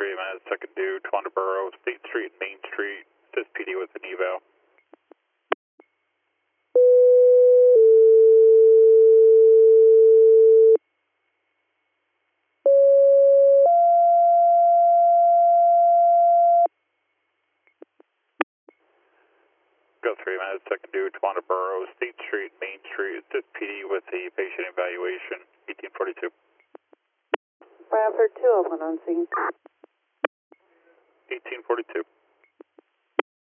3 minutes, second due, Twanaboro, State Street, Main Street, assist PD with an eval. Go 3 minutes, second due, Twanaboro, State Street, Main Street, assist PD with the patient evaluation, 1842. Bradford 2 open on scene. 1842.